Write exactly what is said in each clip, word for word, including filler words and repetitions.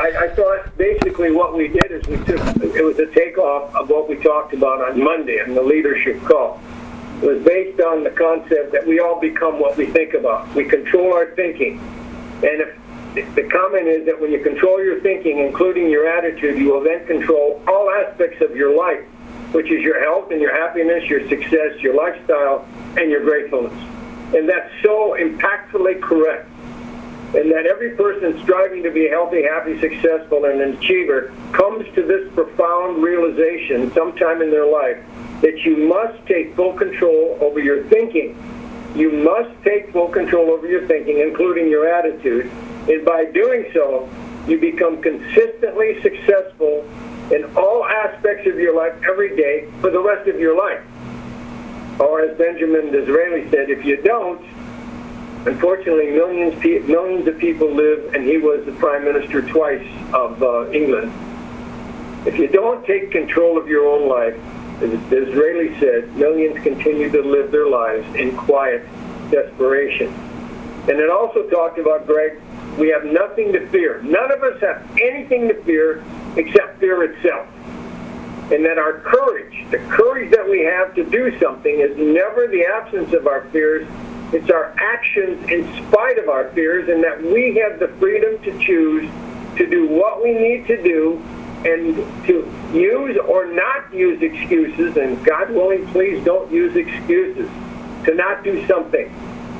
I, I thought basically what we did is we took, it was a takeoff of what we talked about on Monday on the leadership call. It was based on the concept that we all become what we think about. We control our thinking. And if the comment is that when you control your thinking, including your attitude, you will then control all aspects of your life, which is your health and your happiness, your success, your lifestyle, and your gratefulness. And that's so impactfully correct. And that every person striving to be healthy, happy, successful, and an achiever comes to this profound realization sometime in their life that you must take full control over your thinking. You must take full control over your thinking, including your attitude. And by doing so, you become consistently successful in all aspects of your life every day for the rest of your life. Or as Benjamin Disraeli said, if you don't, unfortunately millions millions of people live, and he was the Prime Minister twice of uh, England. If you don't take control of your own life, as Disraeli said, millions continue to live their lives in quiet desperation. And it also talked about, Greg, we have nothing to fear. None of us have anything to fear except fear itself. And that our courage, the courage that we have to do something, is never the absence of our fears. It's our actions in spite of our fears, and that we have the freedom to choose to do what we need to do and to use or not use excuses. And God willing, please don't use excuses to not do something.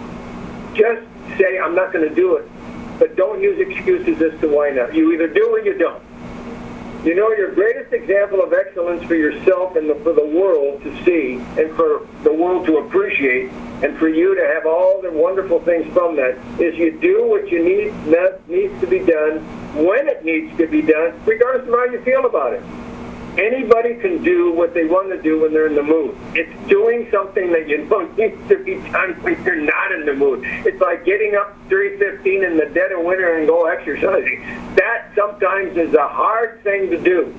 Just say, I'm not going to do it. But don't use excuses as to why not. You either do or you don't. You know, your greatest example of excellence for yourself and the, for the world to see, and for the world to appreciate, and for you to have all the wonderful things from that, is you do what you need that needs to be done when it needs to be done, regardless of how you feel about it. Anybody can do what they want to do when they're in the mood. It's doing something that you know needs to be done when you're not in the mood. It's like getting up three fifteen in the dead of winter and go exercising. That sometimes is a hard thing to do.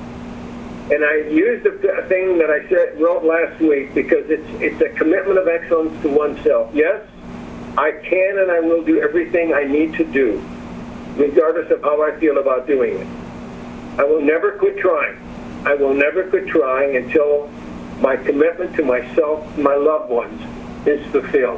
And I used the thing that I said wrote last week because it's it's a commitment of excellence to oneself. Yes, I can and I will do everything I need to do, regardless of how I feel about doing it. I will never quit trying. I will never quit trying until my commitment to myself, my loved ones, is fulfilled.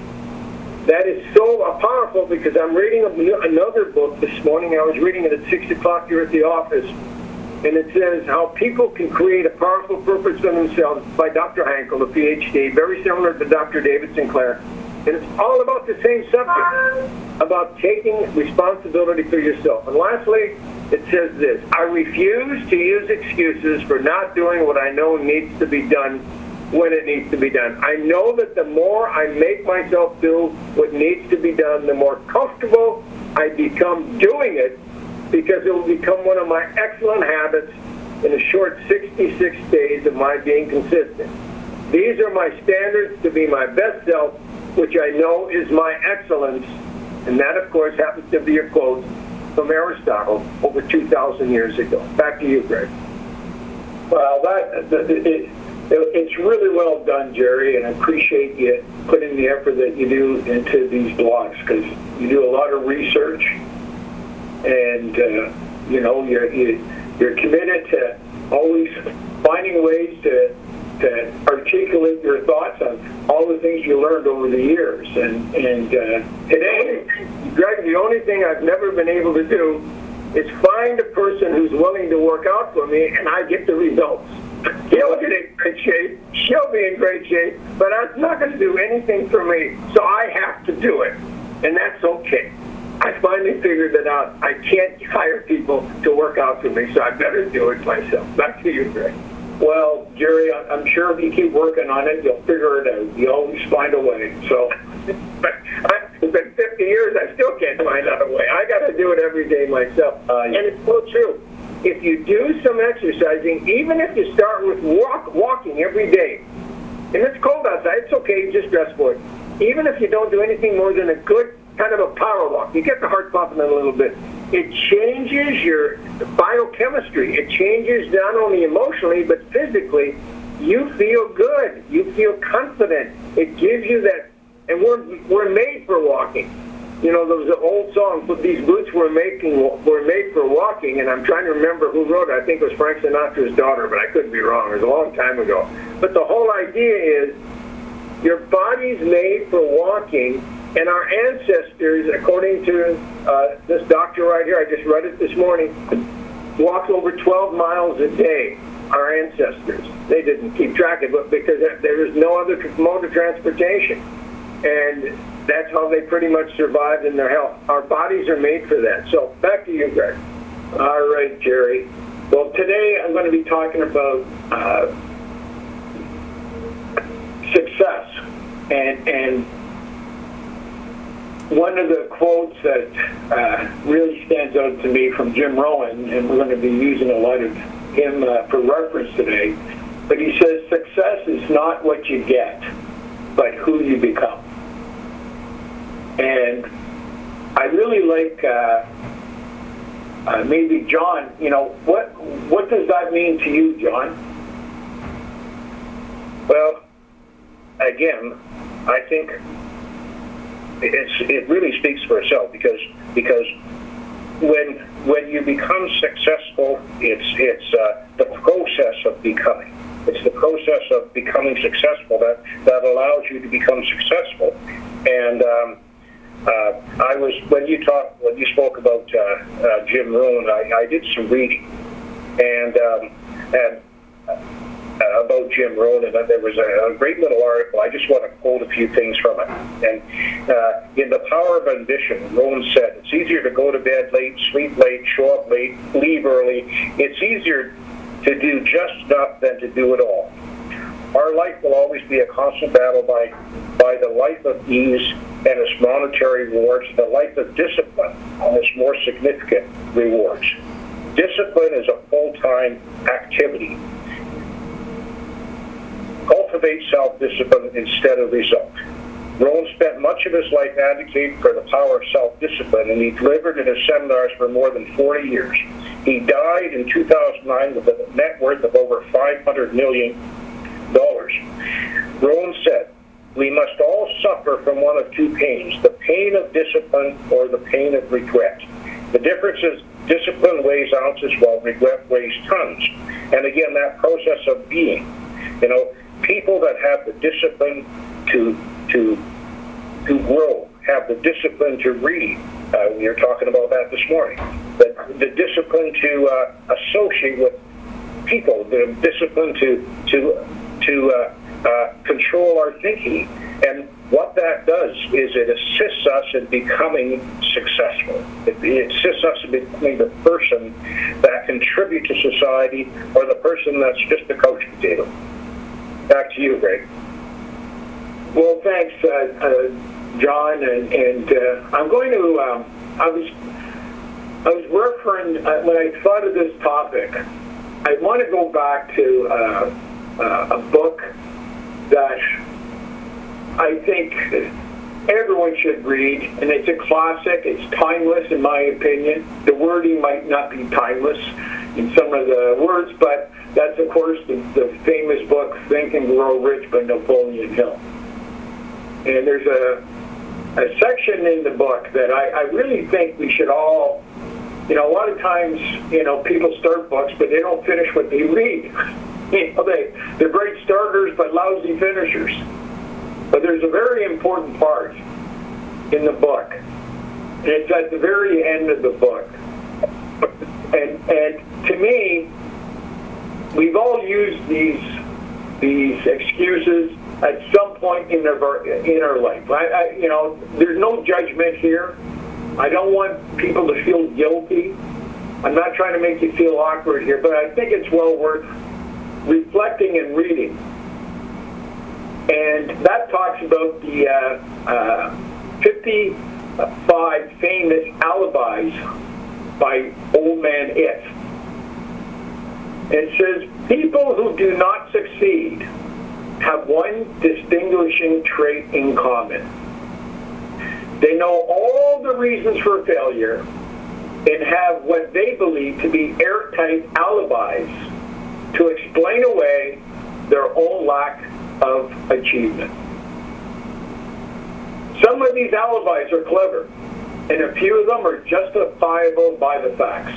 That is so powerful because I'm reading another book this morning. I was reading it at six o'clock here at the office. And it says how people can create a powerful purpose for themselves by Doctor Hankel, a P H D, very similar to Doctor David Sinclair. And it's all about the same subject, about taking responsibility for yourself. And lastly, it says this: I refuse to use excuses for not doing what I know needs to be done when it needs to be done. I know that the more I make myself do what needs to be done, the more comfortable I become doing it, because it will become one of my excellent habits in a short sixty-six days of my being consistent. These are my standards to be my best self, which I know is my excellence. And that, of course, happens to be a quote from Aristotle over two thousand years ago. Back to you, Greg. Well, that it, it, it's really well done, Jerry, and I appreciate you putting the effort that you do into these blogs, because you do a lot of research, and uh, you know you're you, you're committed to always finding ways to to articulate your thoughts on all the things you learned over the years. And and uh, today, Greg, the only thing I've never been able to do is find a person who's willing to work out for me, and I get the results. He'll get in great shape, she'll be in great shape, but I'm not going to do anything for me, so I have to do it, and that's okay. I finally figured that out. I can't hire people to work out for me, so I better do it myself. Back to you, Greg. Well, Jerry, I'm sure if you keep working on it, you'll figure it out. You always find a way. So, but it's been fifty years, I still can't find out a way. I got to do it every day myself. Uh, and it's so true. If you do some exercising, even if you start with walk, walking every day, and it's cold outside, it's okay, just dress for it. Even if you don't do anything more than a good kind of a power walk, you get the heart pumping a little bit. It changes your biochemistry. It changes not only emotionally, but physically. You feel good. You feel confident. It gives you that, and we're we're made for walking. you know, there was an old song, but these boots were making were made for walking, and I'm trying to remember who wrote it. I think it was Frank Sinatra's daughter, but I could be wrong. It was a long time ago. But the whole idea is your body's made for walking, and our ancestors, according to uh, this doctor right here, I just read it this morning, walked over twelve miles a day. Our ancestors. They didn't keep track of it because there was no other mode of transportation. And that's how they pretty much survived in their health. Our bodies are made for that. So back to you, Greg. All right, Jerry. Well, today I'm going to be talking about uh, success. And, and one of the quotes that uh, really stands out to me from Jim Rohn, and we're going to be using a lot of him uh, for reference today, but he says success is not what you get, but who you become. And I really like uh, uh, maybe John. You know, what what does that mean to you, John? Well, again, I think it's it really speaks for itself because because. When when you become successful, it's it's uh, the process of becoming. It's the process of becoming successful that, that allows you to become successful. And um, uh, I was when you talked when you spoke about uh, uh, Jim Rohn, I, I did some reading, and um, and. Uh, Uh, about Jim Rohn, and there was a, a great little article. I just want to quote a few things from it. And uh, in The Power of Ambition, Rohn said, it's easier to go to bed late, sleep late, show up late, leave early. It's easier to do just enough than to do it all. Our life will always be a constant battle by, by the life of ease and its monetary rewards, the life of discipline and its more significant rewards. Discipline is a full-time activity. Cultivate self-discipline instead of result. Rohn spent much of his life advocating for the power of self-discipline, and he delivered in his seminars for more than forty years. He died in two thousand nine with a net worth of over five hundred million dollars. Rohn said, we must all suffer from one of two pains, the pain of discipline or the pain of regret. The difference is discipline weighs ounces while regret weighs tons. And again, that process of being, you know, people that have the discipline to to to grow, have the discipline to read. Uh, we were talking about that this morning. The, the discipline to uh, associate with people, the discipline to to to uh, uh, control our thinking. And what that does is it assists us in becoming successful. It, it assists us in becoming the person that contributes to society, or the person that's just a couch potato. Back to you, Greg. Well, thanks, uh, uh, John. And, and uh, I'm going to. Um, I was. I was referring uh, when I thought of this topic. I want to go back to uh, uh, a book that I think everyone should read, and it's a classic. It's timeless, in my opinion. The wording might not be timeless in some of the words, but that's, of course, the, the famous book, Think and Grow Rich by Napoleon Hill. And there's a, a section in the book that I, I really think we should all, you know, a lot of times, you know, people start books, but they don't finish what they read. You know, they, they're great starters, but lousy finishers. But there's a very important part in the book, and it's at the very end of the book. And, and to me, we've all used these these excuses at some point in our in our life. I, I, you know, there's no judgment here. I don't want people to feel guilty. I'm not trying to make you feel awkward here, but I think it's well worth reflecting and reading. And that talks about the uh, uh, fifty-five famous alibis by Old Man It. It says, people who do not succeed have one distinguishing trait in common. They know all the reasons for failure and have what they believe to be airtight alibis to explain away their own lack of achievement. Some of these alibis are clever. and a few of them are justifiable by the facts.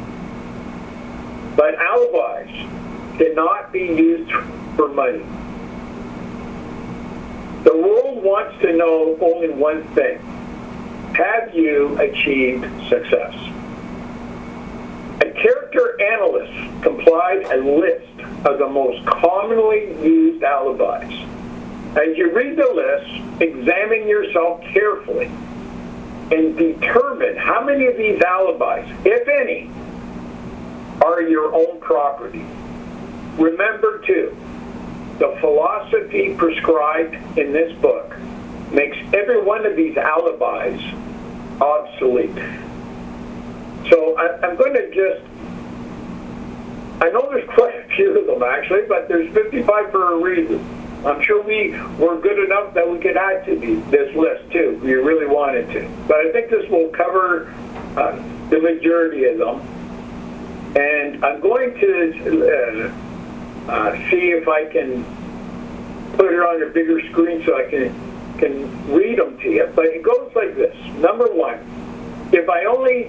But alibis cannot be used for money. The world wants to know only one thing. Have you achieved success? A character analyst compiled a list of the most commonly used alibis. As you read the list, examine yourself carefully and determine how many of these alibis, if any, are your own property. Remember, too, the philosophy prescribed in this book makes every one of these alibis obsolete. So I, I'm going to just, I know there's quite a few of them actually, but there's fifty-five for a reason. I'm sure we were good enough that we could add to the, this list too, if we really wanted to. But I think this will cover uh, the majority of them. And I'm going to uh, uh, see if I can put it on a bigger screen so I can can read them to you. But it goes like this. Number one, if I only,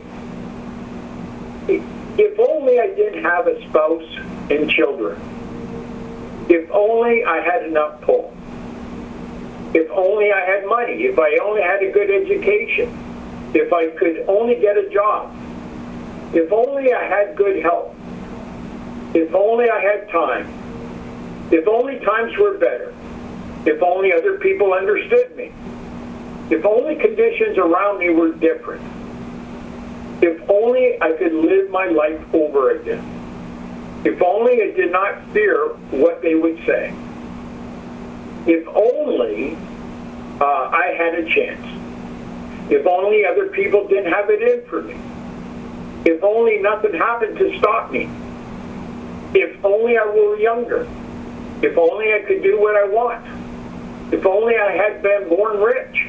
if only I didn't have a spouse and children. If only I had enough pull. If only I had money. If I only had a good education. If I could only get a job. If only I had good health. If only I had time. If only times were better. If only other people understood me. If only conditions around me were different. If only I could live my life over again. If only I did not fear what they would say. If only uh, I had a chance. If only other people didn't have it in for me. If only nothing happened to stop me. If only I were younger. If only I could do what I want. If only I had been born rich.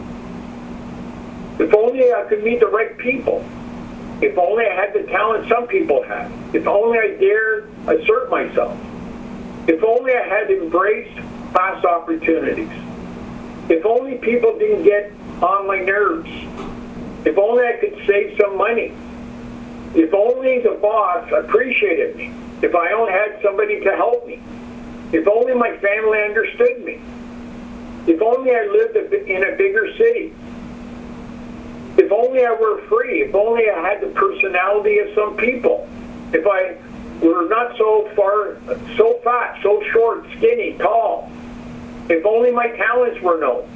If only I could meet the right people. If only I had the talent some people had. If only I dared assert myself. If only I had embraced past opportunities. If only people didn't get on my nerves. If only I could save some money. If only the boss appreciated me. If I only had somebody to help me. If only my family understood me. If only I lived in a bigger city. If only I were free. If only I had the personality of some people. If I were not so far, so fat, so short, skinny, tall. If only my talents were known.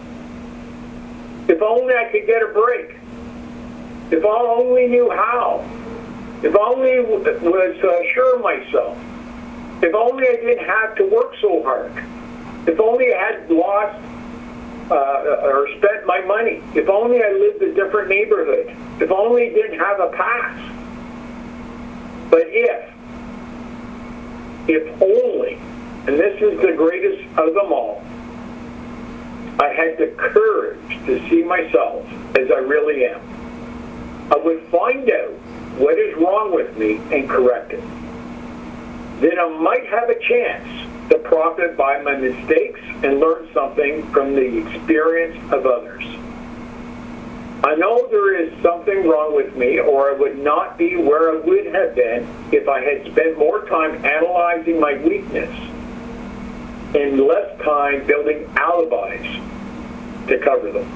If only I could get a break. If I only knew how. If only was uh, sure of myself. If only I didn't have to work so hard. If only I had lost uh, or spent my money. If only I lived a different neighborhood. If only I didn't have a past. But if, if only, and this is the greatest of them all, I had the courage to see myself as I really am, I would find out what is wrong with me and correct it. Then I might have a chance to profit by my mistakes and learn something from the experience of others. I know there is something wrong with me, or I would not be where I would have been if I had spent more time analyzing my weakness and less time building alibis to cover them.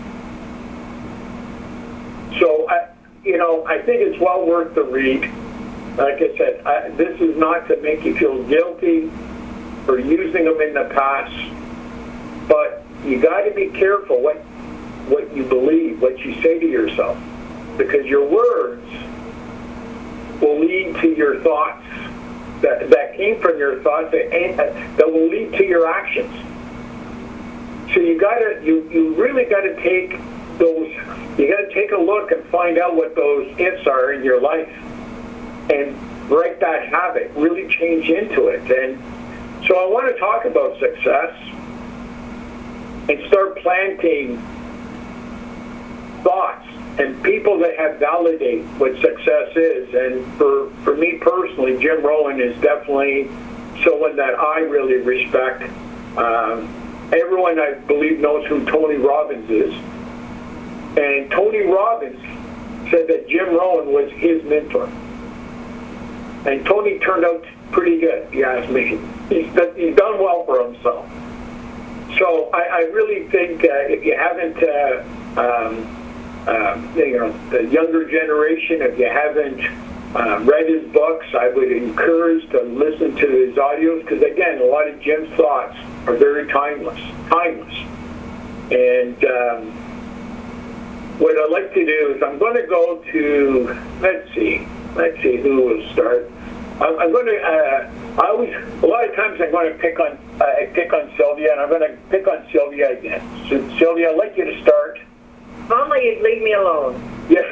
So, I, you know, I think it's well worth the read. Like I said, I, this is not to make you feel guilty for using them in the past, but you got to be careful what what you believe, what you say to yourself, because your words will lead to your thoughts that, that came from your thoughts that, that will lead to your actions. So you got to you you really got to take those. You got to take a look and find out what those ifs are in your life, and break that habit. Really change into it. And so I want to talk about success and start planting thoughts and people that have validated what success is. And for, for me personally, Jim Rohn is definitely someone that I really respect. Um, everyone, I believe, knows who Tony Robbins is. And Tony Robbins said that Jim Rohn was his mentor. And Tony turned out pretty good, if you ask me. He's done, he's done well for himself. So I, I really think uh, if you haven't, uh, um, uh, you know, the younger generation, if you haven't uh, read his books, I would encourage to listen to his audios because, again, a lot of Jim's thoughts are very timeless, timeless. And um, what I'd like to do is I'm going to go to, let's see, let's see who will start. I'm, I'm going to, uh, I always, a lot of times I'm going to pick on, uh, I pick on Sylvia, and I'm going to pick on Sylvia again. So, Sylvia, I'd like you to start. If only you'd leave me alone. Yes.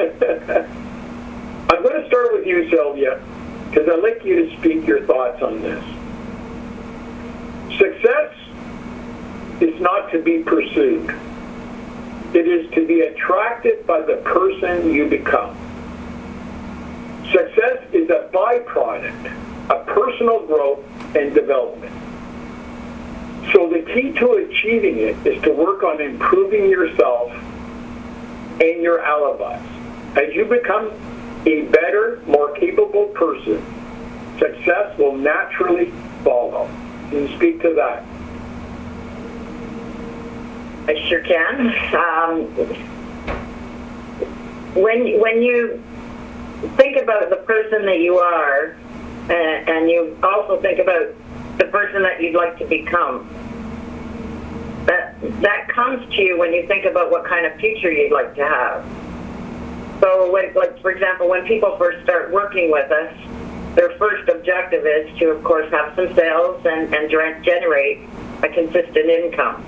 I'm going to start with you, Sylvia, because I'd like you to speak your thoughts on this. Success is not to be pursued. It is to be attracted by the person you become. Success is a byproduct of personal growth and development. So the key to achieving it is to work on improving yourself and your alibis. As you become a better, more capable person, success will naturally follow. Can you speak to that? I sure can. Um, when when you think about the person that you are, uh, and you also think about the person that you'd like to become, that that comes to you when you think about what kind of future you'd like to have. So, when, like for example, when people first start working with us, their first objective is to, of course, have some sales and, and generate a consistent income.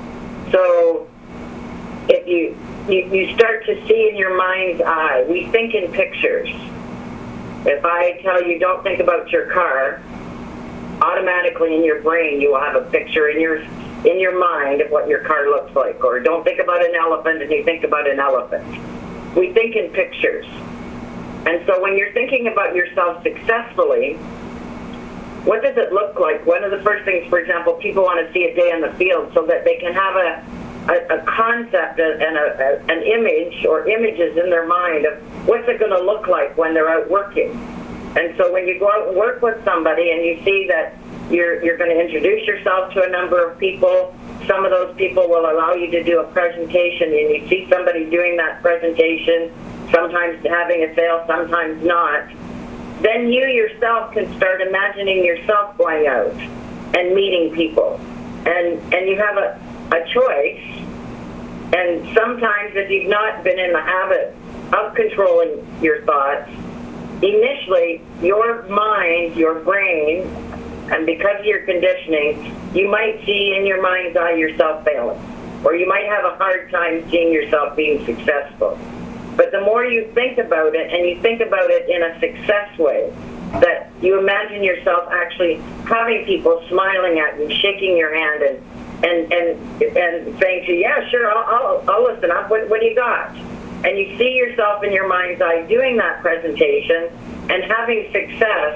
So if you, you you start to see in your mind's eye, we think in pictures. If I tell you don't think about your car, automatically in your brain you will have a picture in your in your mind of what your car looks like. Or don't think about an elephant and you think about an elephant. We think in pictures. And so when you're thinking about yourself successfully, what does it look like? One of the first things, for example, people want to see a day in the field so that they can have a, a, a concept and a, a, an image or images in their mind of what's it going to look like when they're out working. And so when you go out and work with somebody and you see that you're, you're going to introduce yourself to a number of people, some of those people will allow you to do a presentation, and you see somebody doing that presentation, sometimes having a sale, sometimes not. Then you yourself can start imagining yourself going out and meeting people. And and you have a, a choice. And sometimes if you've not been in the habit of controlling your thoughts, initially your mind, your brain, and because of your conditioning, you might see in your mind's eye yourself failing. Or you might have a hard time seeing yourself being successful. But the more you think about it, and you think about it in a success way, that you imagine yourself actually having people smiling at you, shaking your hand, and and and, and saying to you, yeah, sure, I'll, I'll, I'll listen up. What, what do you got? And you see yourself in your mind's eye doing that presentation and having success.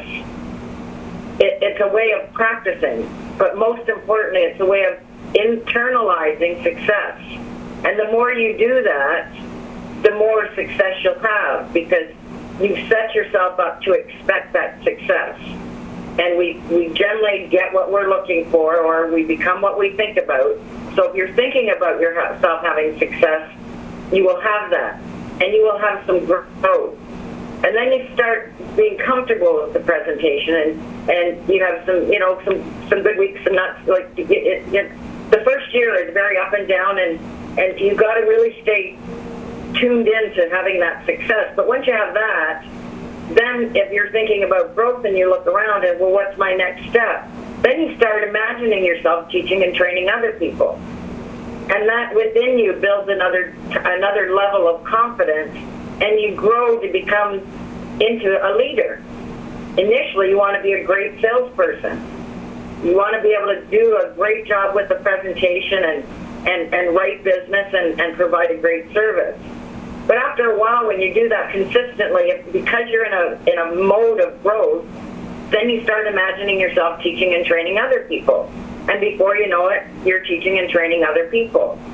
It, it's a way of practicing, but most importantly, it's a way of internalizing success. And the more you do that, the more success you'll have, because you've set yourself up to expect that success. And we, we generally get what we're looking for, or we become what we think about. So if you're thinking about yourself having success, you will have that, and you will have some growth. And then you start being comfortable with the presentation, and, and you have some, you know, some, some good weeks and not, like, it, it, it, the first year is very up and down, and, and you've got to really stay tuned into having that success. But once you have that, then if you're thinking about growth and you look around and, well, what's my next step? Then you start imagining yourself teaching and training other people. And that within you builds another another level of confidence, and you grow to become into a leader. Initially, you want to be a great salesperson. You want to be able to do a great job with the presentation and, and, and write business and, and provide a great service. But after a while, when you do that consistently, because you're in a in a mode of growth, then you start imagining yourself teaching and training other people. And before you know it, you're teaching and training other people.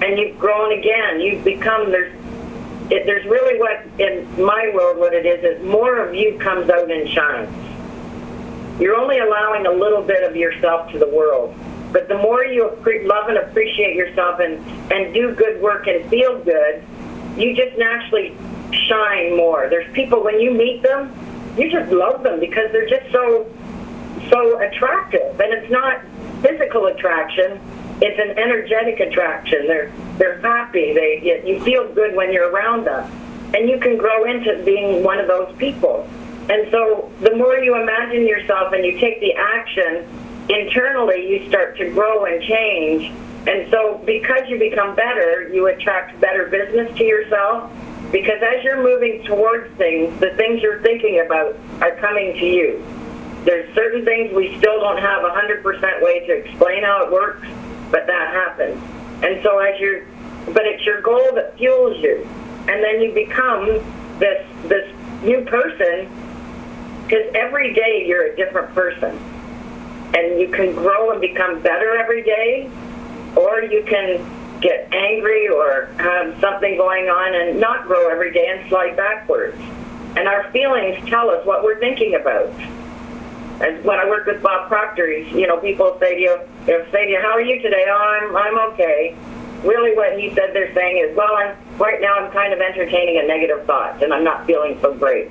and you've grown again. You've become, there's, it, there's really what, in my world, what it is, is more of you comes out and shines. You're only allowing a little bit of yourself to the world. But the more you love and appreciate yourself and, and do good work and feel good, you just naturally shine more. There's people, when you meet them, you just love them because they're just so so attractive. And it's not physical attraction, it's an energetic attraction. They're they're happy. They you feel good when you're around them. And you can grow into being one of those people. And so the more you imagine yourself and you take the action, internally you start to grow and change. And so because you become better, you attract better business to yourself. Because as you're moving towards things, the things you're thinking about are coming to you. There's certain things we still don't have a one hundred percent way to explain how it works, but that happens. And so as you're, but it's your goal that fuels you. And then you become this this new person, because every day you're a different person. And you can grow and become better every day, or you can get angry or have something going on and not grow every day and slide backwards. And our feelings tell us what we're thinking about. And when I work with Bob Proctor, you know, people say to you, they'll say to you, how are you today? Oh, I'm, I'm okay. Really what he said they're saying is, well, I'm, right now I'm kind of entertaining a negative thought and I'm not feeling so great.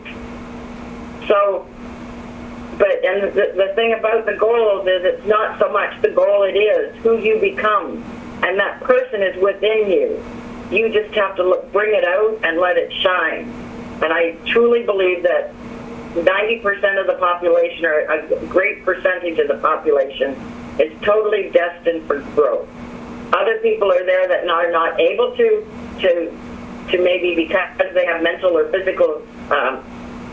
So, but, and the, the thing about the goals is it's not so much the goal, it is who you become. And that person is within you. You just have to look, bring it out and let it shine. And I truly believe that ninety percent of the population, or a great percentage of the population, is totally destined for growth. Other people are there that are not able to, to, to maybe because they have mental or physical um,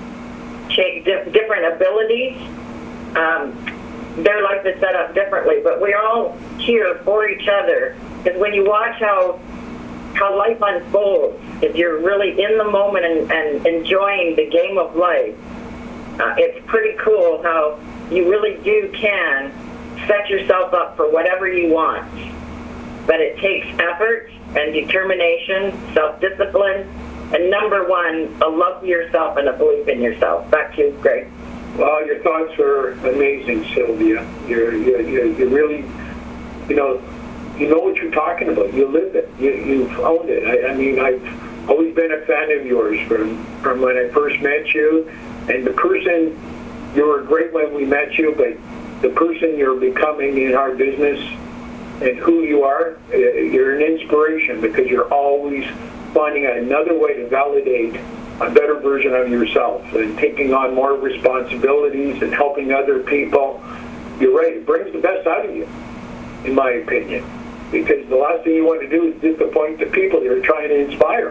different abilities. Um, their life is set up differently, but we're all here for each other. Because when you watch how how life unfolds, if you're really in the moment and, and enjoying the game of life, uh, it's pretty cool how you really do can set yourself up for whatever you want. But it takes effort and determination, self-discipline, and number one, a love for yourself and a belief in yourself. Back to you, Greg. Well, your thoughts are amazing, Sylvia. You're, you're, you're, you're really, you know, you know what you're talking about. You live it. You, you've owned it. I, I mean, I've always been a fan of yours from, from when I first met you. And the person, you were great when we met you, but the person you're becoming in our business and who you are, you're an inspiration because you're always finding another way to validate a better version of yourself and taking on more responsibilities and helping other people. You're right, it brings the best out of you, in my opinion, because the last thing you want to do is disappoint the people you're trying to inspire.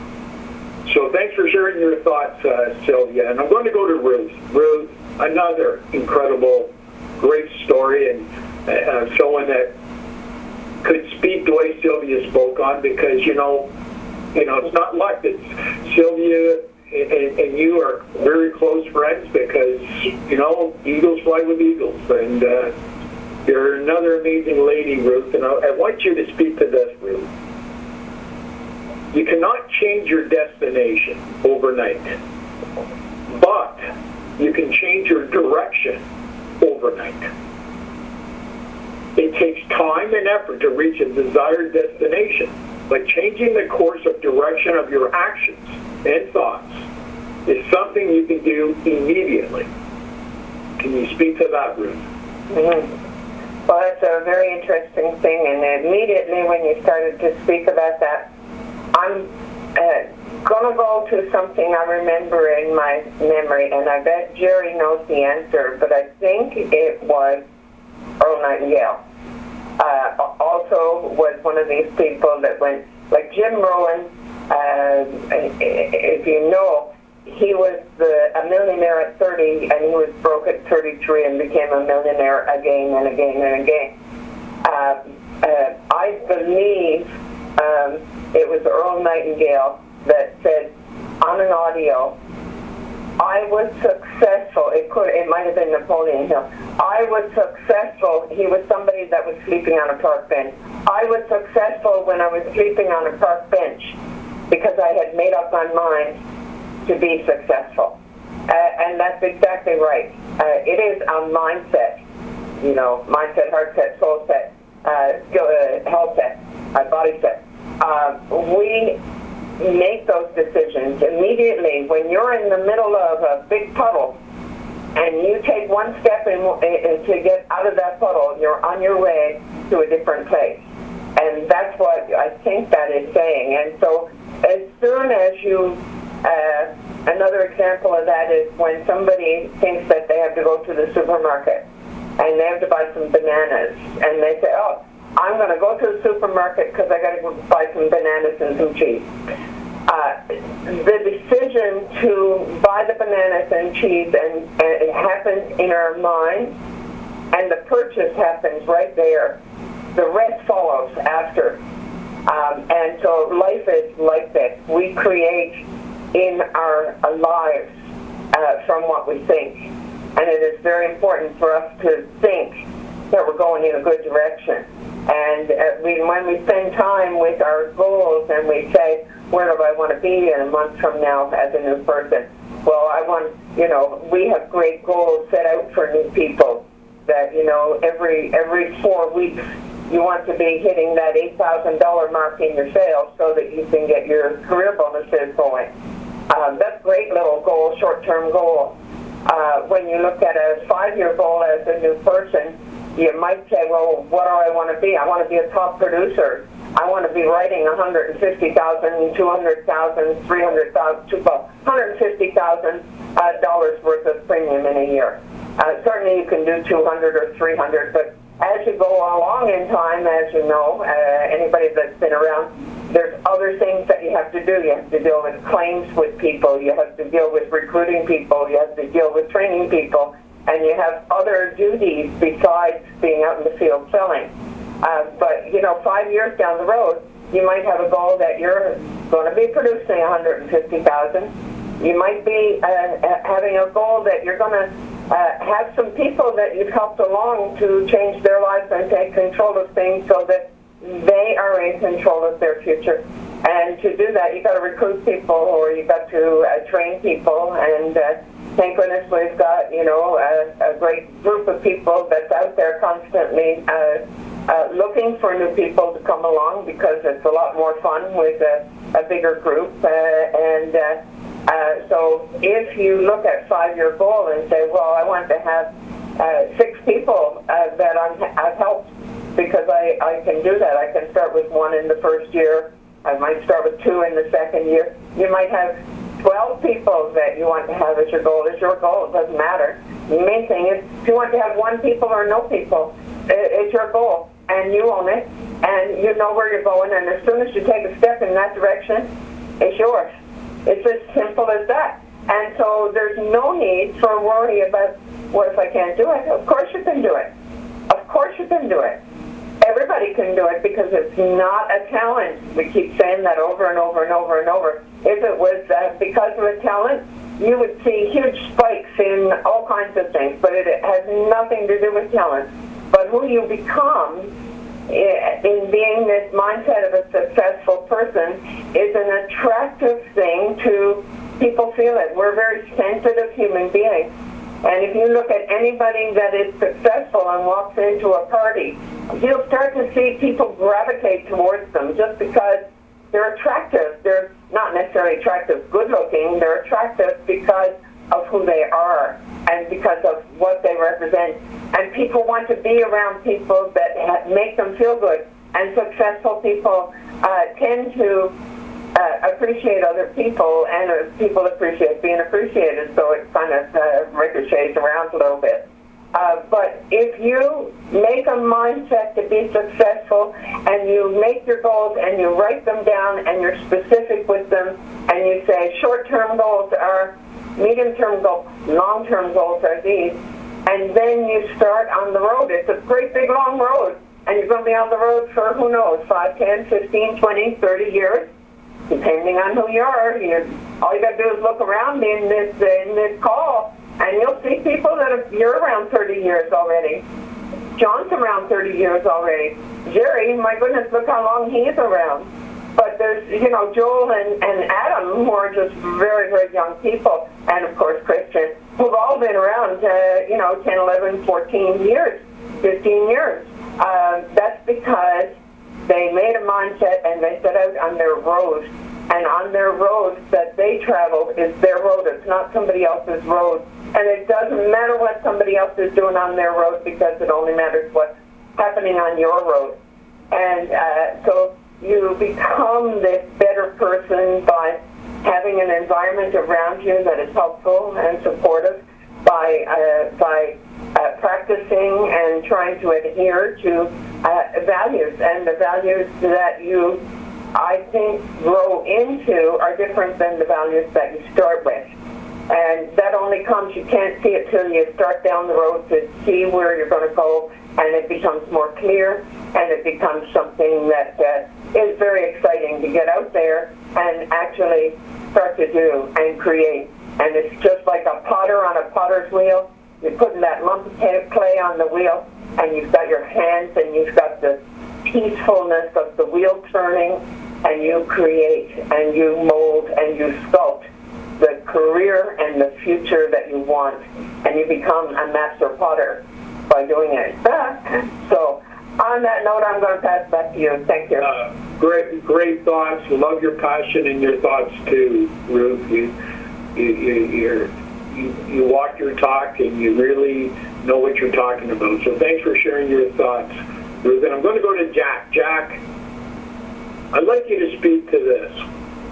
So thanks for sharing your thoughts, uh, Sylvia. And I'm going to go to Ruth. Ruth, another incredible, great story, and uh, someone that could speak the way Sylvia spoke on, because, you know, You know, it's not luck. It's Sylvia and, and you are very close friends because, you know, eagles fly with eagles. And uh, you're another amazing lady, Ruth. And I, I want you to speak to this, Ruth. You cannot change your destination overnight, but you can change your direction overnight. It takes time and effort to reach a desired destination. But changing the course of direction of your actions and thoughts is something you can do immediately. Can you speak to that, Ruth? Mm-hmm. Well, it's a very interesting thing, and immediately when you started to speak about that, I'm uh, going to go to something I remember in my memory, and I bet Jerry knows the answer, but I think it was Earl Nightingale. Uh, also was one of these people that went, like Jim Rohn, uh, if you know, he was the, a millionaire at thirty, and he was broke at thirty-three and became a millionaire again and again and again. Uh, uh, I believe um, it was Earl Nightingale that said on an audio, I was successful. It could, it might have been Napoleon Hill. I was successful. He was somebody that was sleeping on a park bench. I was successful when I was sleeping on a park bench because I had made up my mind to be successful. Uh, and that's exactly right. Uh, it is a mindset, you know, mindset, heart set, soul set, uh, skill, uh, health set, uh, body set. Uh, we make those decisions immediately when you're in the middle of a big puddle and you take one step in, in, to get out of that puddle, you're on your way to a different place. And that's what I think that is saying. And so as soon as you, uh, another example of that is when somebody thinks that they have to go to the supermarket and they have to buy some bananas and they say, oh, I'm going to go to the supermarket because I got to go buy some bananas and some cheese. Uh, the decision to buy the bananas and cheese and, and it happens in our mind, and the purchase happens right there. The rest follows after. Um, and so life is like this. We create in our lives uh, from what we think. And it is very important for us to think that we're going in a good direction. And uh, we, when we spend time with our goals and we say, where do I want to be in a month from now as a new person? Well, I want, you know, we have great goals set out for new people that, you know, every every four weeks you want to be hitting that eight thousand dollars mark in your sales so that you can get your career bonuses going. Um, that's a great little goal, short-term goal. Uh, when you look at a five-year goal as a new person, you might say, well, what do I want to be? I want to be a top producer. I want to be writing one hundred fifty thousand dollars, two hundred thousand dollars, three hundred thousand dollars, well, one hundred fifty thousand dollars uh, worth of premium in a year. Uh, certainly you can do two hundred or three hundred, but as you go along in time, as you know, uh, anybody that's been around, there's other things that you have to do. You have to deal with claims with people. You have to deal with recruiting people. You have to deal with training people. And you have other duties besides being out in the field selling. Uh, but, you know, five years down the road, you might have a goal that you're going to be producing one hundred fifty thousand dollars. You might be uh, having a goal that you're going to uh, have some people that you've helped along to change their lives and take control of things so that they are in control of their future. And to do that, you've got to recruit people or you've got to uh, train people. And uh, thank goodness we've got, you know, a, a great group of people that's out there constantly uh, uh, looking for new people to come along because it's a lot more fun with a, a bigger group. Uh, and uh, uh, so if you look at five-year goal and say, well, I want to have uh, six people uh, that I'm, I've helped because I, I can do that. I can start with one in the first year. I might start with two in the second year. You might have twelve people that you want to have as your goal. It's your goal. It doesn't matter. The main thing is, if you want to have one people or no people, it's your goal, and you own it, and you know where you're going, and as soon as you take a step in that direction, it's yours. It's as simple as that. And so there's no need for worry about, what if I can't do it? Of course you can do it. Of course you can do it. Everybody can do it because it's not a talent. We keep saying that over and over and over and over. If it was uh, because of a talent, you would see huge spikes in all kinds of things, but it has nothing to do with talent. But who you become in being this mindset of a successful person is an attractive thing to people feel it. We're very sensitive human beings. And if you look at anybody that is successful and walks into a party, you'll start to see people gravitate towards them just because they're attractive. They're not necessarily attractive good looking, they're attractive because of who they are and because of what they represent. And people want to be around people that ha- make them feel good. And successful people uh, tend to Uh, appreciate other people, and uh, people appreciate being appreciated, so it kind of uh, ricochets around a little bit. Uh, but if you make a mindset to be successful, and you make your goals, and you write them down, and you're specific with them, and you say short-term goals are, medium-term goals, long-term goals are these, and then you start on the road. It's a great big long road, and you're going to be on the road for, who knows, five, ten, fifteen, twenty, thirty years. depending on who you are, you, all you got to do is look around in this in this call, and you'll see people that are, you're around thirty years already. John's around thirty years already. Jerry, my goodness, look how long he's around. But there's, you know, Joel and, and Adam, who are just very, very young people, and of course Christian, who've all been around, uh, you know, ten, eleven, fourteen years, fifteen years. Uh, that's because they made a mindset and they set out on their road. And on their road that they traveled is their road. It's not somebody else's road. And it doesn't matter what somebody else is doing on their road, because it only matters what's happening on your road. And uh, so you become this better person by having an environment around you that is helpful and supportive, by uh, by uh, practicing and trying to adhere to uh, values. And the values that you, I think, grow into are different than the values that you start with. And that only comes, you can't see it till you start down the road to see where you're going to go, and it becomes more clear, and it becomes something that uh, is very exciting to get out there and actually start to do and create. And it's just like a potter on a potter's wheel. You're putting that lump of clay on the wheel, and you've got your hands, and you've got the peacefulness of the wheel turning, and you create, and you mold, and you sculpt the career and the future that you want, and you become a master potter by doing it. So, on that note, I'm going to pass it back to you. Thank you. Uh, great, great thoughts. Love your passion and your thoughts too, Ruth. You, you, you, you're, you, you walk your talk, and you really know what you're talking about. So, thanks for sharing your thoughts, Ruth. And I'm going to go to Jack. Jack, I'd like you to speak to this.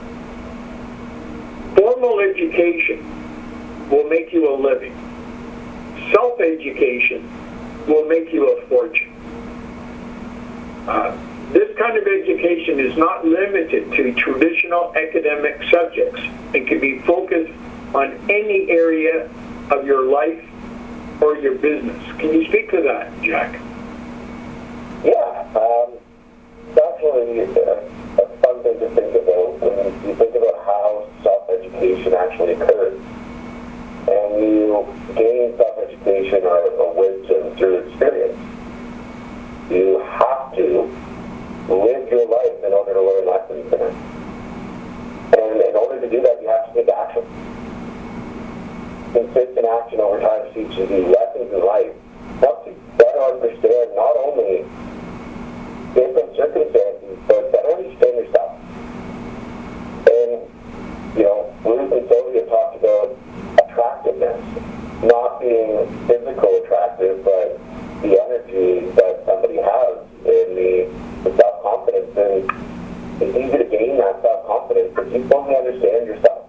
Formal education will make you a living. Self-education will make you a fortune. Uh, this kind of education is not limited to traditional academic subjects. It can be focused on any area of your life or your business. Can you speak to that, Jack? Yeah, um, definitely a, a fun thing to think about when you think about how self-education actually occurs. And you gain self-education or, or wisdom through experience. You have to live your life in order to learn lessons in it. And in order to do that, you have to take action. Consistent action over time teaches you lessons in life. Helps you better understand not only different circumstances, but better understand yourself. And, you know, Ruth and Sylvia talked about attractiveness, not being physical attractive, but the energy that somebody has and the, the self-confidence. And it's easy to gain that self-confidence if you fully understand yourself.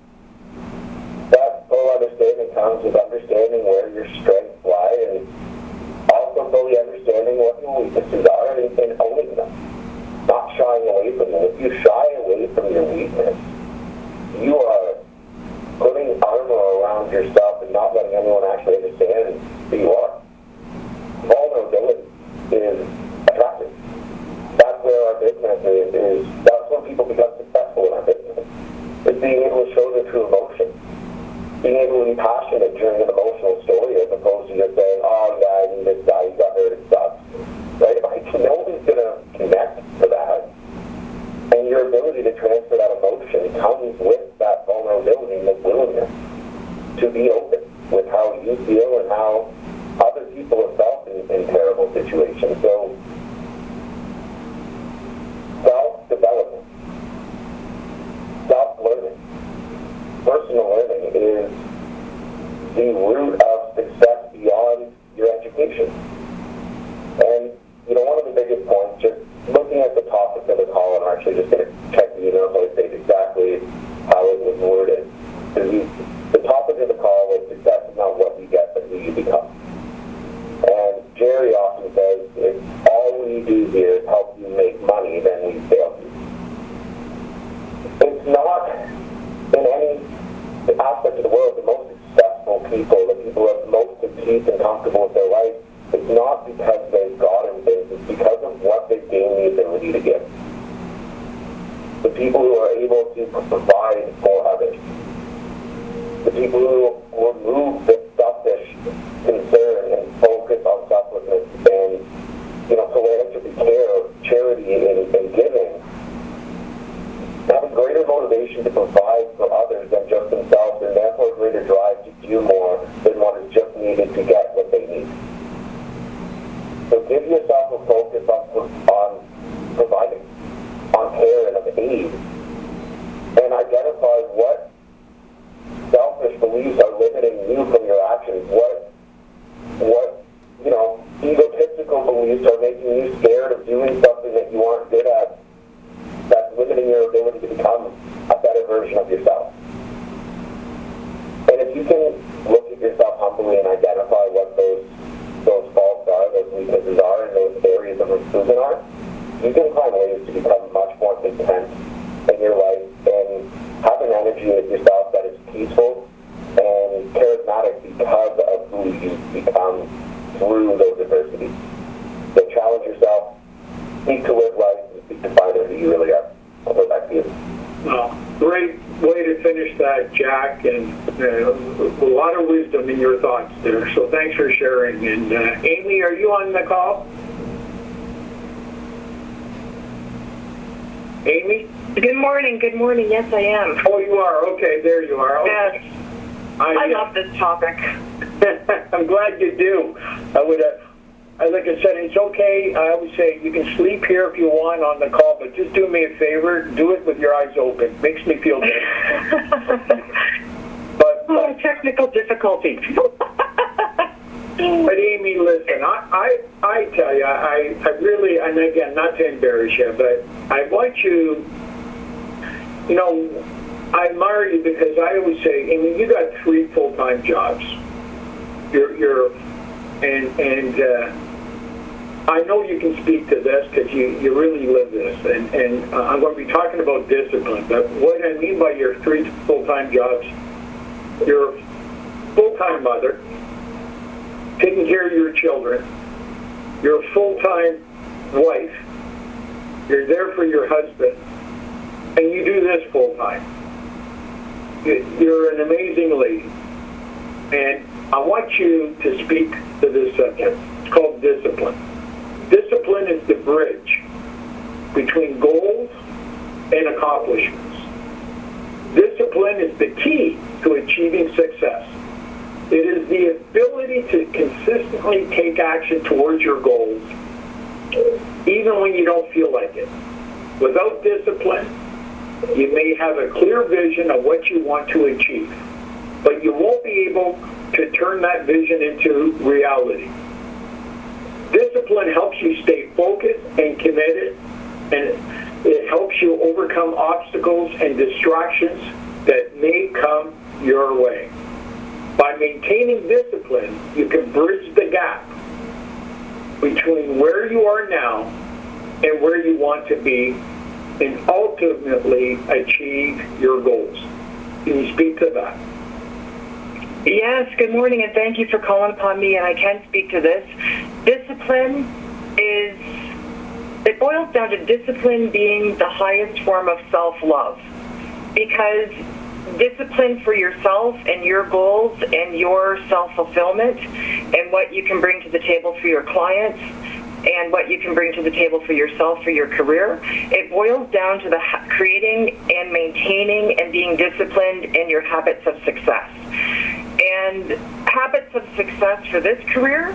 That full understanding comes with understanding where your strengths lie, and also fully understanding what your weaknesses are and, and owning them. Not shying away from them. If you shy away from your weakness, you are putting armor around yourself and not letting anyone actually understand who you are. Vulnerability is attractive. That's where our business is, is that's when people become successful in our business. It's being able to show their true emotion. Being able to be passionate during an emotional story as opposed to just saying, oh yeah, I knew this guy, he got hurt, it sucks. Right? If I can know who's going to connect to that, and your ability to transfer that emotion comes with that vulnerability and the willingness to be open with how you feel and how other people have felt in, in terrible situations. So, self-development, self-learning, personal learning is the root of success beyond your education. And, you know, one of the biggest points, just looking at the topic of the call, and I'm actually just going to check the email so I say exactly how it was worded. The topic of the call was success is not what you get, but who you become. And Jerry often says, if all we do here is help you make money, then we failed you. It's not, in any aspect of the world, the most successful people, the people who are most at peace and comfortable with their life, it's not because they've gotten things, it's because of what they've gained the ability to give. The people who are able you look at yourself humbly and identify what those those faults are, those weaknesses are, and those areas of improvement are, you can find ways to become much more content in your life and have an energy with yourself that is peaceful and charismatic because of who you've become through those adversities. So challenge yourself, seek to live life, and seek to find out who you really are. I'll go back to you. Well, great way to finish that, Jack, and uh, a lot of wisdom in your thoughts there. So thanks for sharing. And uh, Amy, are you on the call? Amy? Good morning, good morning. Yes, I am. Oh, you are. Okay, there you are. Okay. Yes. I, I love this topic. I'm glad you do. I would have. Uh, Like I said, it's okay. I always say you can sleep here if you want on the call, but just do me a favor. Do it with your eyes open. Makes me feel good. but, oh, but technical difficulties. But Amy, listen, I, I, I tell you, I, I really, and again, not to embarrass you, but I want you, you know, I admire you because I always say, Amy, you got three full-time jobs. You're, you're, and, and, uh, I know you can speak to this because you, you really live this, and, and uh, I'm going to be talking about discipline, but what I mean by your three full-time jobs, you're a full-time mother, taking care of your children, you're a full-time wife, you're there for your husband, and you do this full-time. You're an amazing lady, and I want you to speak to this subject. It's called discipline. Discipline is the bridge between goals and accomplishments. Discipline is the key to achieving success. It is the ability to consistently take action towards your goals, even when you don't feel like it. Without discipline, you may have a clear vision of what you want to achieve, but you won't be able to turn that vision into reality. Discipline helps you stay focused and committed, and it helps you overcome obstacles and distractions that may come your way. By maintaining discipline, you can bridge the gap between where you are now and where you want to be and ultimately achieve your goals. Can you speak to that? Yes, good morning, and thank you for calling upon me, and I can speak to this. Discipline is, it boils down to discipline being the highest form of self-love, because discipline for yourself and your goals and your self-fulfillment and what you can bring to the table for your clients and what you can bring to the table for yourself, for your career, it boils down to the ha- creating and maintaining and being disciplined in your habits of success. And habits of success for this career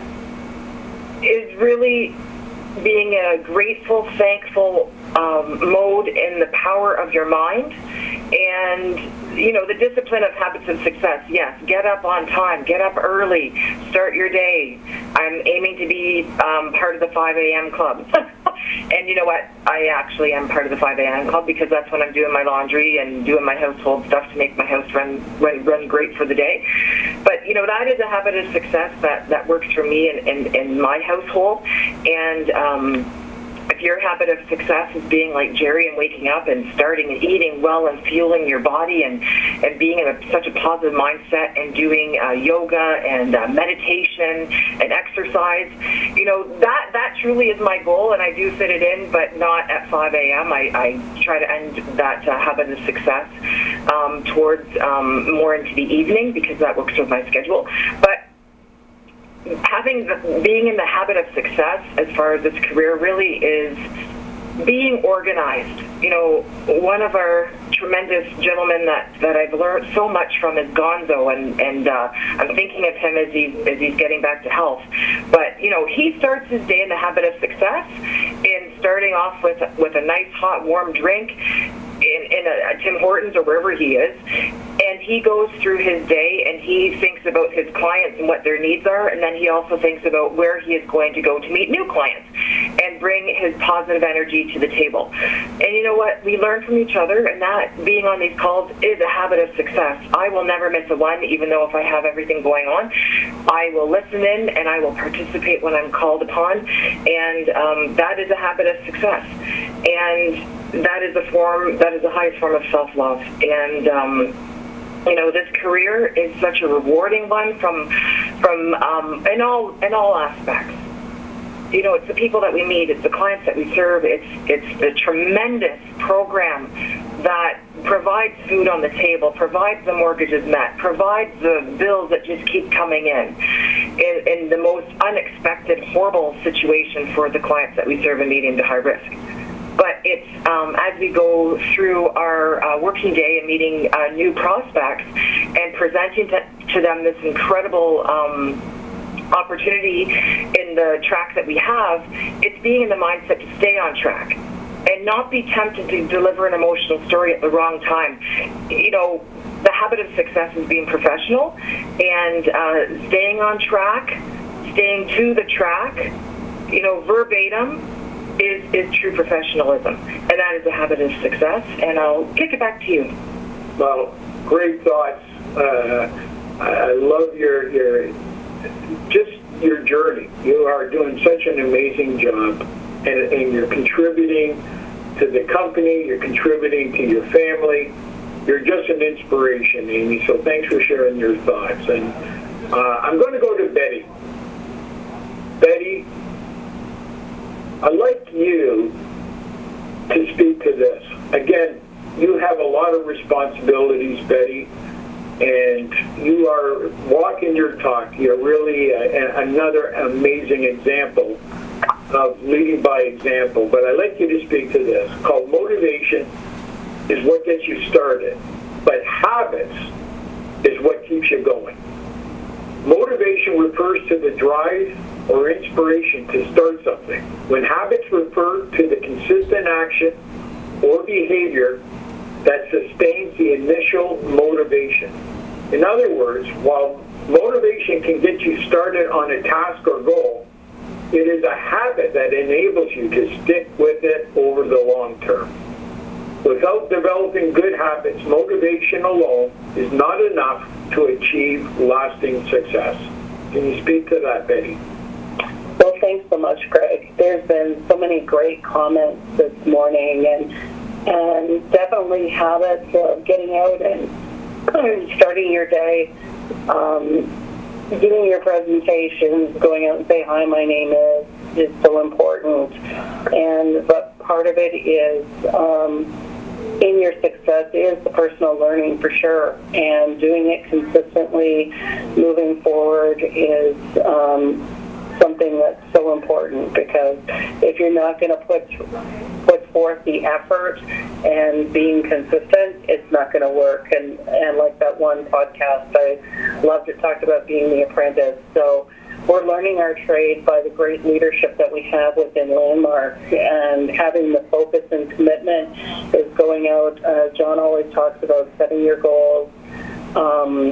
is really being in a grateful, thankful um, mode in the power of your mind. And, you know, the discipline of habits of success, yes, get up on time, get up early, start your day. I'm aiming to be um, part of the five a.m. club. And you know what? I actually am part of the five a.m. club because that's when I'm doing my laundry and doing my household stuff to make my house run run, run great for the day. But, you know, that is a habit of success that, that works for me in, in, in my household. And um, if your habit of success is being like Jerry and waking up and starting and eating well and fueling your body and, and being in a, such a positive mindset and doing uh, yoga and uh, meditation and exercise, you know, that, that truly is my goal, and I do fit it in, but not at five a.m. I, I try to end that uh, habit of success um, towards um, more into the evening because that works with my schedule. But having the, being in the habit of success as far as this career really is being organized. You know, one of our tremendous gentlemen that, that I've learned so much from is Gonzo, and, and uh, I'm thinking of him as he's, as he's getting back to health. But, you know, he starts his day in the habit of success in starting off with, with a nice hot warm drink in, in a, a Tim Hortons or wherever he is, and he goes through his day and he thinks about his clients and what their needs are, and then he also thinks about where he is going to go to meet new clients. And bring his positive energy to the table. And you know what? We learn from each other, and that being on these calls is a habit of success. I will never miss a one, even though if I have everything going on. I will listen in, and I will participate when I'm called upon, and um, that is a habit of success. And that is a form, that is the highest form of self-love. And um, you know, this career is such a rewarding one from, from um, in all in all aspects. You know, it's the people that we meet, it's the clients that we serve, it's it's the tremendous program that provides food on the table, provides the mortgages met, provides the bills that just keep coming in, in, in the most unexpected, horrible situation for the clients that we serve in medium to high risk. But it's um, as we go through our uh, working day and meeting uh, new prospects and presenting to, to them this incredible um, opportunity in the track that we have, it's being in the mindset to stay on track and not be tempted to deliver an emotional story at the wrong time. You know, the habit of success is being professional and uh, staying on track, staying to the track, you know, verbatim, is, is true professionalism, and that is a habit of success. And I'll kick it back to you. Well, great thoughts. Uh, I love your your just your journey. You are doing such an amazing job, and, and you're contributing to the company. You're contributing to your family. You're just an inspiration, Amy. So thanks for sharing your thoughts. And uh, I'm going to go to Betty. Betty, I'd like you to speak to this. Again, you have a lot of responsibilities, Betty, and you are walking your talk. You're really a, a, another amazing example of leading by example. But I'd like you to speak to this, called motivation is what gets you started, but habits is what keeps you going. Motivation refers to the drive or inspiration to start something. When habits refer to the consistent action or behavior that sustains the initial motivation. In other words, while motivation can get you started on a task or goal, it is a habit that enables you to stick with it over the long term. Without developing good habits, motivation alone is not enough to achieve lasting success. Can you speak to that, Betty? Well, thanks so much, Greg. There's been so many great comments this morning, and and definitely habits of getting out and starting your day, um, doing your presentations, going out and say, hi, my name is, is so important. And but part of it is um, in your success is the personal learning for sure, and doing it consistently moving forward is um, something that's so important, because if you're not going to put put forth the effort and being consistent, it's not going to work. And, and like that one podcast I loved, it talked about being the apprentice. So we're learning our trade by the great leadership that we have within Landmark, and having the focus and commitment is going out. Uh, John always talks about setting your goals, um,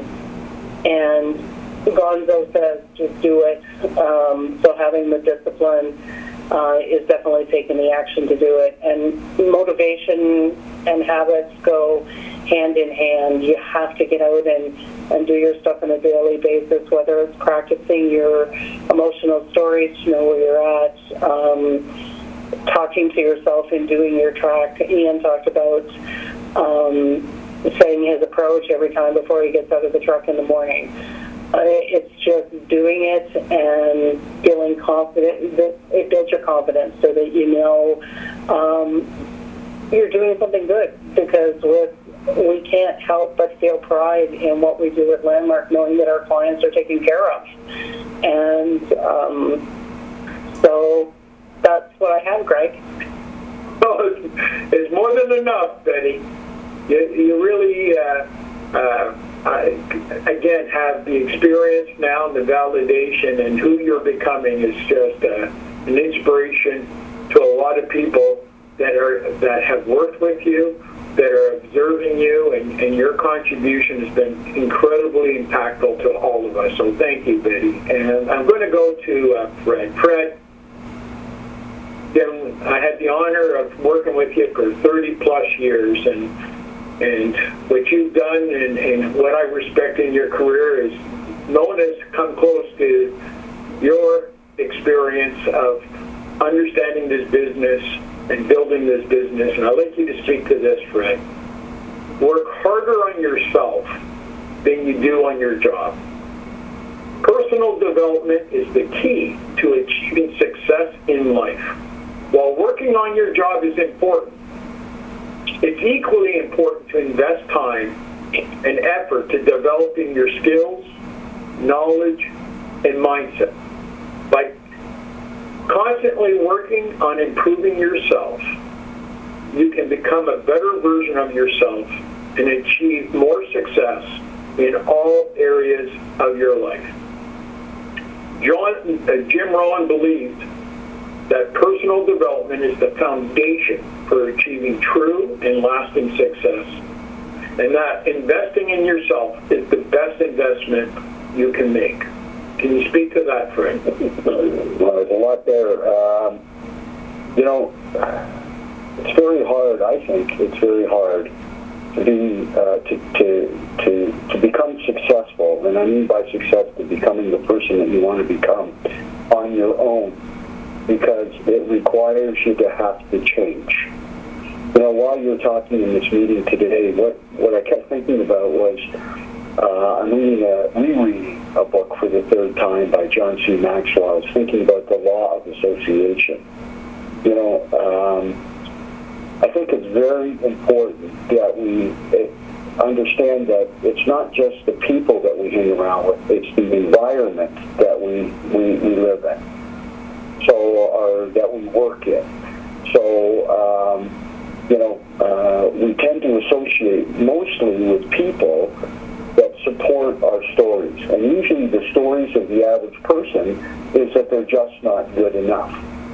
and Gonzo says just do it. Um, so having the discipline uh, is definitely taking the action to do it. And motivation and habits go hand in hand. You have to get out and, and do your stuff on a daily basis, whether it's practicing your emotional stories to know where you're at, um, talking to yourself and doing your track. Ian talked about um, saying his approach every time before he gets out of the truck in the morning. Uh, it's just doing it and feeling confident. It builds your confidence so that you know um, you're doing something good, because with we can't help but feel pride in what we do at Landmark, knowing that our clients are taken care of. And um, so that's what I have, Greg. Well, it's more than enough, Betty. You, you really, uh, uh, I, again, have the experience now and the validation, and who you're becoming is just uh, an inspiration to a lot of people that are that have worked with you, that are observing you, and, and your contribution has been incredibly impactful to all of us. So thank you, Betty. And I'm going to go to uh, Fred. Fred, Jim, I had the honor of working with you for thirty plus years, and and what you've done and, and what I respect in your career is no one has come close to your experience of understanding this business and building this business. And I'd like you to speak to this, Fred. Work harder on yourself than you do on your job. Personal development is the key to achieving success in life. While working on your job is important, it's equally important to invest time and effort to developing your skills, knowledge, and mindset. By constantly working on improving yourself, you can become a better version of yourself and achieve more success in all areas of your life. John, uh, Jim Rohn believed that personal development is the foundation for achieving true and lasting success, and that investing in yourself is the best investment you can make. Can you speak to that, Fred? Well, there's a lot there. Um, you know, it's very hard, I think, it's very hard to be, uh, to, to, to, to become successful, and I mean by success, to becoming the person that you want to become on your own, because it requires you to have to change. You know, while you were talking in this meeting today, what, what I kept thinking about was, uh, I'm reading a, rereading a book for the third time by John C. Maxwell. I was thinking about the law of association. You know, um, I think it's very important that we understand that it's not just the people that we hang around with, it's the environment that we, we, we live in, so, or that we work in. So, um, you know, uh, we tend to associate mostly with people that support our stories. And usually the stories of the average person is that they're just not good enough.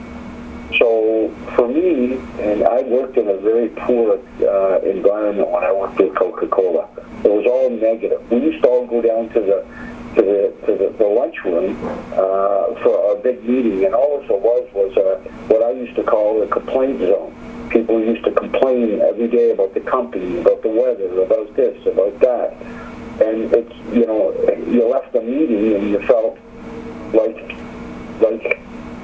So for me, and I worked in a very poor uh, environment when I worked at Coca-Cola. It was all negative. We used to all go down to the to the to the, the lunchroom uh, for our big meeting, and all it was was a, what I used to call a complaint zone. People used to complain every day about the company, about the weather, about this, about that. And it's, you know, you left the meeting and you felt like, like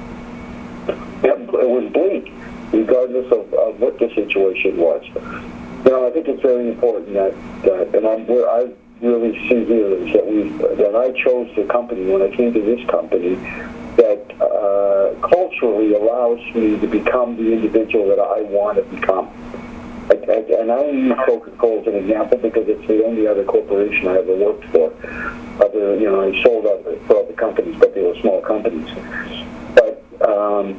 it was bleak, regardless of, of what the situation was. You know, I think it's very important that, that and I'm, where I really see here is that we, that I chose the company when I came to this company that uh, culturally allows me to become the individual that I want to become. I, I, and I use Coca-Cola as an example because it's the only other corporation I ever worked for. Other, you know, I sold other, for other companies, but they were small companies. But, um,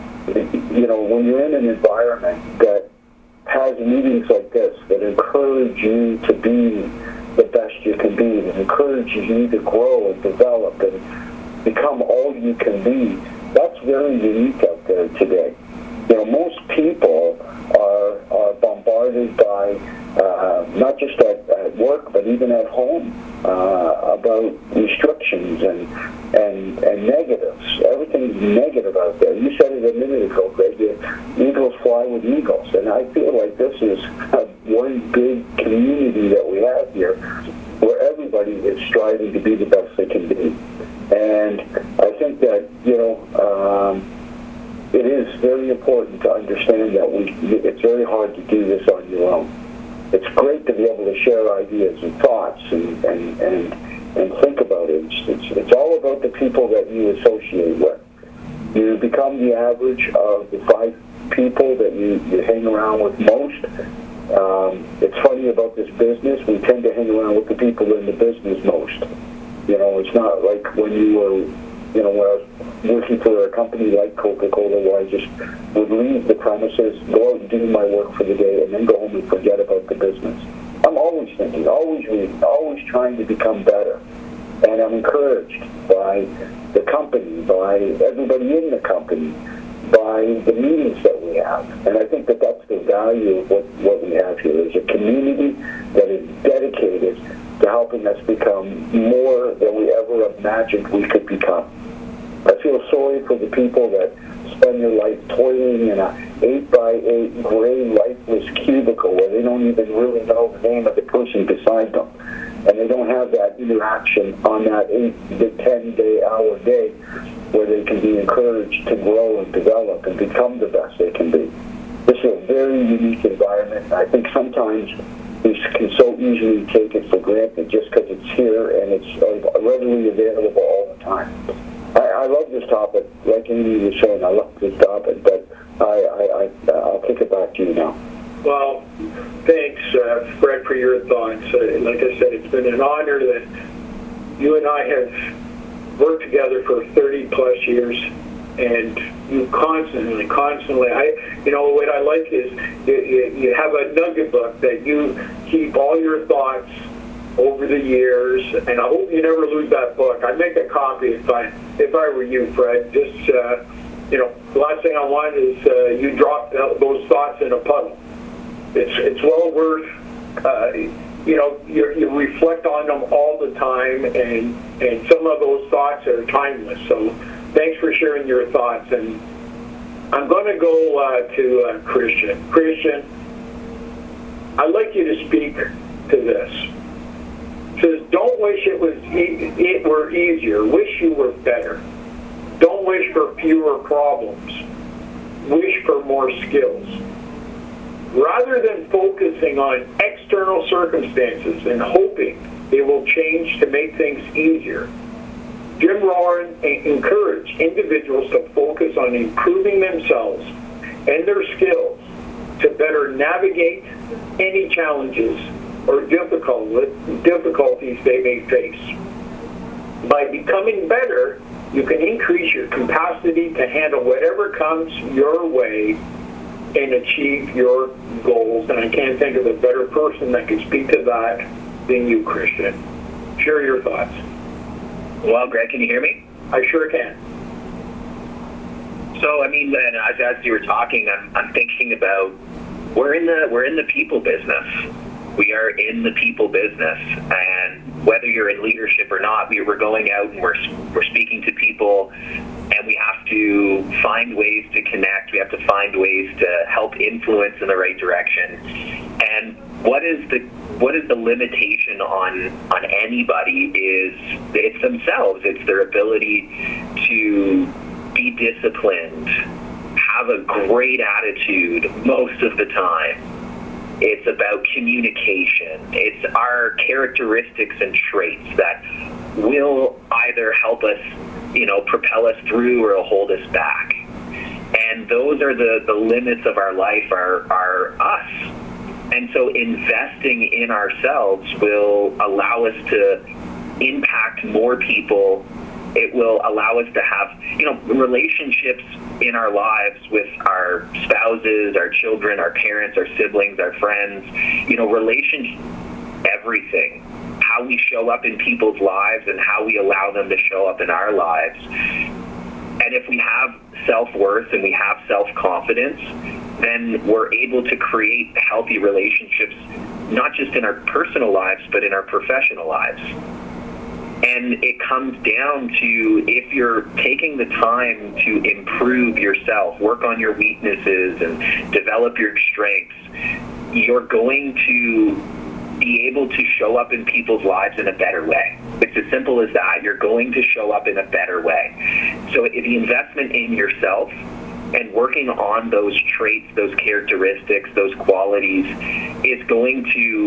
you know, when you're in an environment that has meetings like this, that encourage you to be the best you can be, that encourages you to grow and develop and become all you can be, that's very unique out there today. You know, most people are, are bombarded by, uh, not just at, at work, but even at home, uh, about restrictions and, and and negatives. Everything's negative out there. You said it a minute ago, Greg. Eagles fly with eagles. And I feel like this is one big community that we have here where everybody is striving to be the best they can be. And I think that, you know, um, it is very important to understand that we, it's very hard to do this on your own. It's great to be able to share ideas and thoughts and, and, and, and think about it. It's, it's, it's all about the people that you associate with. You become the average of the five people that you, you hang around with most. Um, it's funny about this business, we tend to hang around with the people in the business most. You know, it's not like when you were, you know, when I was working for a company like Coca-Cola where I just would leave the premises, go out and do my work for the day, and then go home and forget about the business. I'm always thinking, always reading, always trying to become better. And I'm encouraged by the company, by everybody in the company, by the meetings that we have. And I think that that's the value of what, what we have here, is a community that is dedicated to helping us become more than we ever imagined we could become. I feel sorry for the people that spend their life toiling in a eight by eight gray lifeless cubicle where they don't even really know the name of the person beside them. And they don't have that interaction on that eight to ten day hour day where they can be encouraged to grow and develop and become the best they can be. This is a very unique environment, and I think sometimes we can so easily take it for granted just because it's here and it's readily available all the time. I, I love this topic. Like Amy was saying, I love this topic, but I, I, I, I'll kick it back to you now. Well, thanks, uh, Fred, for your thoughts. Uh, like I said, it's been an honor that you and I have worked together for thirty plus years, and you constantly, constantly, I, you know, what I like is you, you, you have a nugget book that you keep all your thoughts over the years, and I hope you never lose that book. I'd make a copy if I, if I were you, Fred. Just, uh, you know, the last thing I want is uh, you drop those thoughts in a puddle. It's it's well worth, uh, you know, you, you reflect on them all the time, and and some of those thoughts are timeless. So thanks for sharing your thoughts. And I'm going to go uh, to uh, Christian. Christian, I'd like you to speak to this. It says, don't wish it was e- it were easier. Wish you were better. Don't wish for fewer problems. Wish for more skills. Rather than focusing on external circumstances and hoping they will change to make things easier, Jim Rohn encouraged individuals to focus on improving themselves and their skills to better navigate any challenges or difficulties they may face. By becoming better, you can increase your capacity to handle whatever comes your way and achieve your goals. And I can't think of a better person that can speak to that than you, Christian. Share your thoughts. Well, Greg, can you hear me? I sure can. So, I mean, as, as you were talking, I'm, I'm thinking about we're in the we're in the people business. We are in the people business, and whether you're in leadership or not, we we're going out and we're we're speaking to people, and we have to find ways to connect. We have to find ways to help influence in the right direction. And what is the what is the limitation on on anybody is it's themselves. It's their ability to be disciplined, have a great attitude most of the time. It's about communication. It's our characteristics and traits that will either help us, you know, propel us through or hold us back. And those are the, the limits of our life are, are us. And so investing in ourselves will allow us to impact more people. It will allow us to have, you know, relationships in our lives with our spouses, our children, our parents, our siblings, our friends, you know, relationships, everything. How we show up in people's lives and how we allow them to show up in our lives. And if we have self-worth and we have self-confidence, then we're able to create healthy relationships, not just in our personal lives, but in our professional lives. And it comes down to if you're taking the time to improve yourself, work on your weaknesses and develop your strengths, you're going to be able to show up in people's lives in a better way. It's as simple as that. You're going to show up in a better way. So the investment in yourself and working on those traits, those characteristics, those qualities is going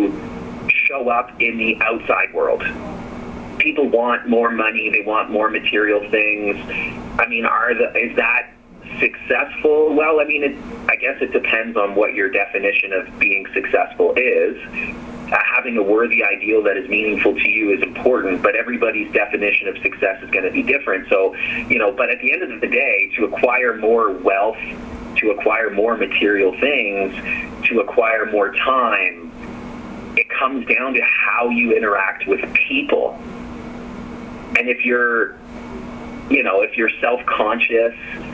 to show up in the outside world. People want more money. They want more material things. I mean, are the is that successful? Well, I mean, it, I guess it depends on what your definition of being successful is. Uh, having a worthy ideal that is meaningful to you is important, but everybody's definition of success is going to be different. So, you know, but at the end of the day, to acquire more wealth, to acquire more material things, to acquire more time, it comes down to how you interact with people. And if you're, you know, if you're self-conscious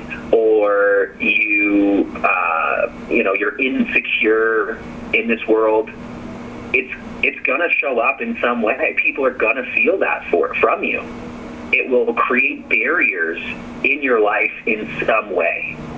or you, uh, you know, you're insecure in this world, it's it's gonna show up in some way. People are gonna feel that for from you. It will create barriers in your life in some way.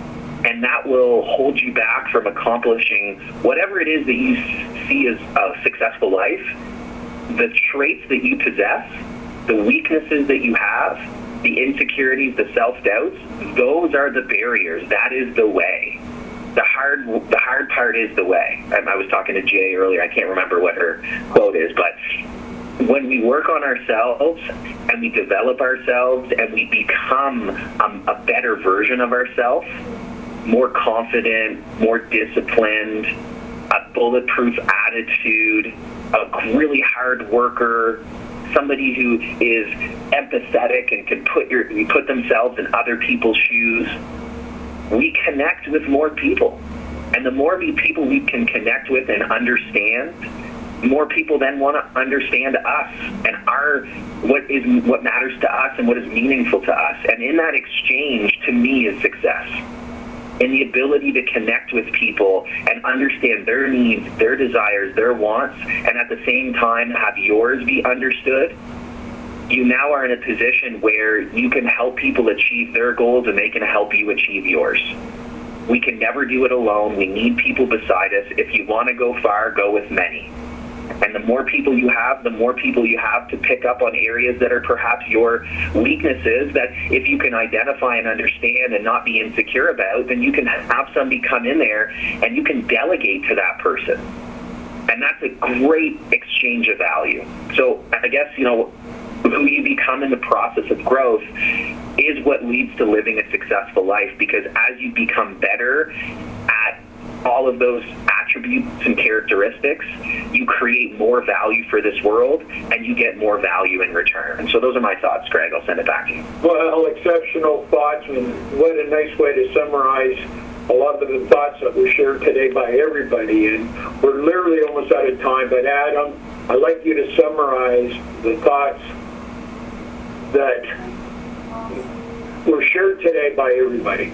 And that will hold you back from accomplishing whatever it is that you see as a successful life. The traits that you possess, the weaknesses that you have, the insecurities, the self-doubts, those are the barriers. That is the way. The hard the hard part is the way. I, I was talking to Jay earlier. I can't remember what her quote is, but when we work on ourselves and we develop ourselves and we become um, a better version of ourselves, more confident, more disciplined, a bulletproof attitude, a really hard worker, somebody who is empathetic and can put your put themselves in other people's shoes, we connect with more people. And the more we, people we can connect with and understand, more people then want to understand us and our what is what matters to us and what is meaningful to us. And in that exchange, to me, is success. In the ability to connect with people and understand their needs, their desires, their wants, and at the same time have yours be understood, you now are in a position where you can help people achieve their goals and they can help you achieve yours. We can never do it alone. We need people beside us. If you want to go far, go with many. And the more people you have, the more people you have to pick up on areas that are perhaps your weaknesses that if you can identify and understand and not be insecure about, then you can have somebody come in there and you can delegate to that person. And that's a great exchange of value. So I guess, you know, who you become in the process of growth is what leads to living a successful life, because as you become better at all of those attributes and characteristics, you create more value for this world and you get more value in return. And so those are my thoughts, Greg. I'll send it back to you. Well, exceptional thoughts, and what a nice way to summarize a lot of the thoughts that were shared today by everybody. And we're literally almost out of time, but Adam, I'd like you to summarize the thoughts that were shared today by everybody.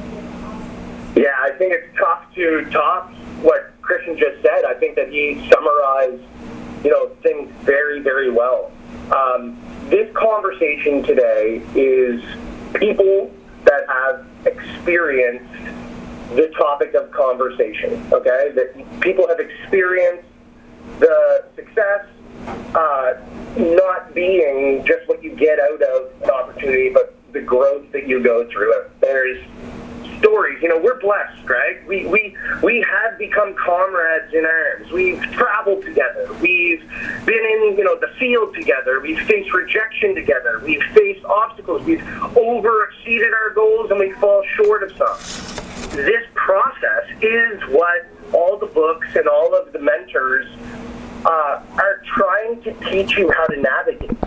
Yeah, I think it's tough to top what Christian just said. I think that he summarized, you know, things very, very well. Um, this conversation today is people that have experienced the topic of conversation, okay? That people have experienced the success uh, not being just what you get out of an opportunity, but the growth that you go through it. There's stories. You know, we're blessed, Greg. We we we have become comrades in arms. We've traveled together. We've been in, you know, the field together. We've faced rejection together. We've faced obstacles. We've over-exceeded our goals, and we fall short of some. This process is what all the books and all of the mentors uh, are trying to teach you how to navigate.